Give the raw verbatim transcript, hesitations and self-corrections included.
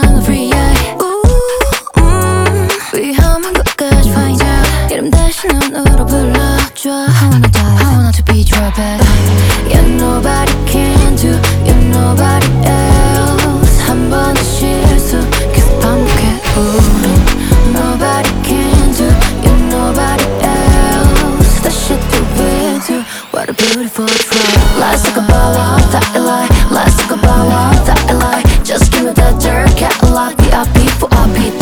the free eye. Ooh, 음, 위험한 것까지 find out. 이름 대신 눈으로 불러줘. I wanna die, I wanna to be your best. Yeah, nobody can do you, nobody else. 한 번의 실수 계속 반복해. 우린 nobody can do you, nobody else. The shit that we do, what a beautiful try. Let's talk about that lie. Let's talk about that lie. Just give me that dirt, Cadillac. V I P for our people.